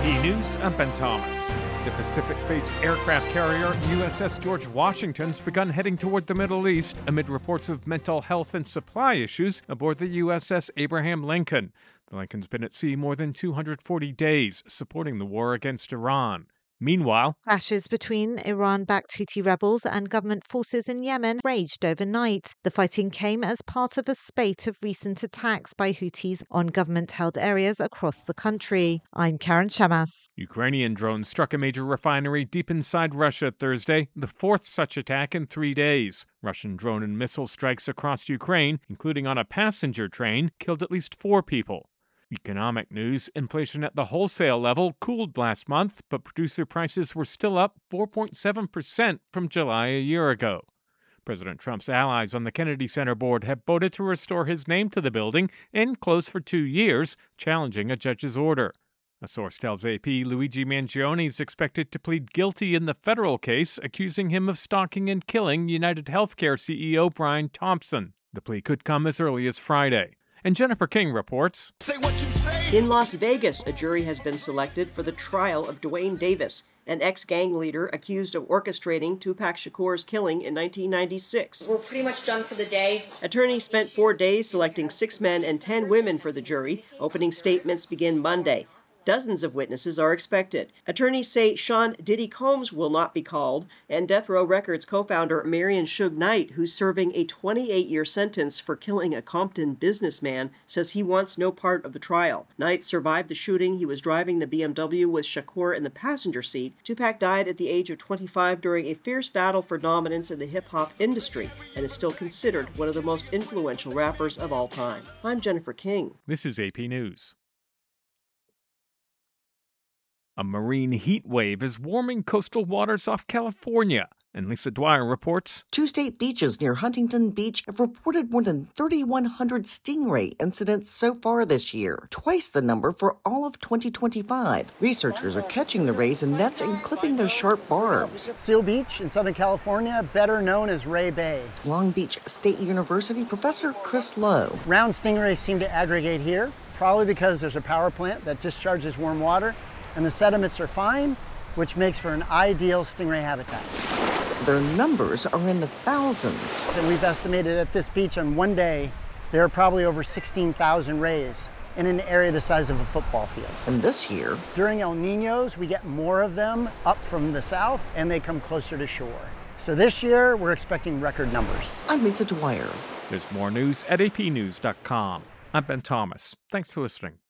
AP News, I'm Ben Thomas. The Pacific-based aircraft carrier USS George Washington's begun heading toward the Middle East amid reports of mental health and supply issues aboard the USS Abraham Lincoln. The Lincoln's been at sea more than 240 days, supporting the war against Iran. Meanwhile, clashes between Iran-backed Houthi rebels and government forces in Yemen raged overnight. The fighting came as part of a spate of recent attacks by Houthis on government-held areas across the country. I'm Karen Shamas. Ukrainian drones struck a major refinery deep inside Russia Thursday, the fourth such attack in 3 days. Russian drone and missile strikes across Ukraine, including on a passenger train, killed at least 4 people. Economic news: inflation at the wholesale level cooled last month, but producer prices were still up 4.7% from July a year ago. President Trump's allies on the Kennedy Center board have voted to restore his name to the building and close for 2 years, challenging a judge's order. A source tells AP Luigi Mangione is expected to plead guilty in the federal case, accusing him of stalking and killing United Healthcare CEO Brian Thompson. The plea could come as early as Friday. And Jennifer King reports. Say what you say. In Las Vegas, a jury has been selected for the trial of Dwayne Davis, an ex-gang leader accused of orchestrating Tupac Shakur's killing in 1996. We're pretty much done for the day. Attorneys spent 4 days selecting 6 men and 10 women for the jury. Opening statements begin Monday. Dozens of witnesses are expected. Attorneys say Sean Diddy Combs will not be called, and Death Row Records co-founder Marion Suge Knight, who's serving a 28-year sentence for killing a Compton businessman, says he wants no part of the trial. Knight survived the shooting. He was driving the BMW with Shakur in the passenger seat. Tupac died at the age of 25 during a fierce battle for dominance in the hip-hop industry and is still considered one of the most influential rappers of all time. I'm Jennifer King. This is AP News. A marine heat wave is warming coastal waters off California, and Lisa Dwyer reports. 2 state beaches near Huntington Beach have reported more than 3,100 stingray incidents so far this year, twice the number for all of 2025. Researchers are catching the rays in nets and clipping their sharp barbs. Seal Beach in Southern California, better known as Ray Bay. Long Beach State University professor Chris Lowe. Round stingrays seem to aggregate here, probably because there's a power plant that discharges warm water, and the sediments are fine, which makes for an ideal stingray habitat. Their numbers are in the thousands. And we've estimated at this beach on one day, there are probably over 16,000 rays in an area the size of a football field. And this year, during El Niños, we get more of them up from the south, and they come closer to shore. So this year, we're expecting record numbers. I'm Lisa Dwyer. There's more news at apnews.com. I'm Ben Thomas. Thanks for listening.